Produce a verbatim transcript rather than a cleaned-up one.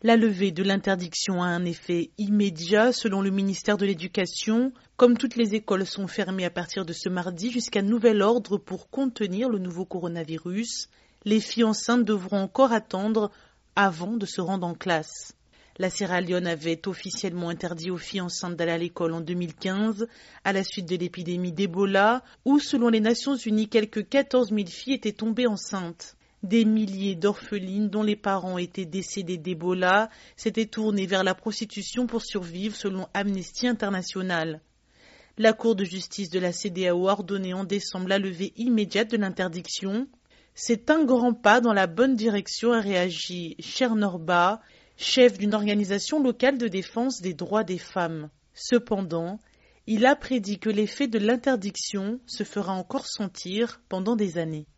La levée de l'interdiction a un effet immédiat selon le ministère de l'Éducation. Comme toutes les écoles sont fermées à partir de ce mardi jusqu'à nouvel ordre pour contenir le nouveau coronavirus, les filles enceintes devront encore attendre avant de se rendre en classe. La Sierra Leone avait officiellement interdit aux filles enceintes d'aller à l'école en deux mille quinze, à la suite de l'épidémie d'Ebola, où, selon les Nations Unies, quelques quatorze mille filles étaient tombées enceintes. Des milliers d'orphelines dont les parents étaient décédés d'Ebola s'étaient tournés vers la prostitution pour survivre, selon Amnesty International. La Cour de justice de la C E D E A O a ordonné en décembre la levée immédiate de l'interdiction. C'est un grand pas dans la bonne direction, a réagi Chernorba, chef d'une organisation locale de défense des droits des femmes. Cependant, il a prédit que l'effet de l'interdiction se fera encore sentir pendant des années.